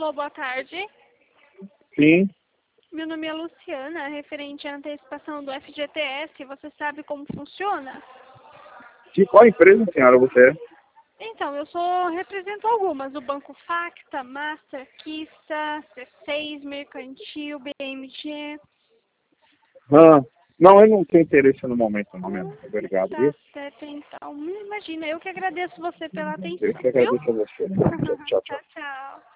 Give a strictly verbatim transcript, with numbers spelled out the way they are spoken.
Alô, boa tarde. Sim. Meu nome é Luciana, referente à antecipação do F G T S. Você sabe como funciona? De qual empresa, senhora, você é? Então, eu sou, represento algumas. O Banco Facta, Master, Kissa, C seis, Mercantil, B M G. Ah, não, eu não tenho interesse no momento, não mesmo. Obrigado, Tá viu? certo, então. Imagina, eu que agradeço você pela Eu atenção, que viu? agradeço a você. Tchau, tchau. Tchau, tchau.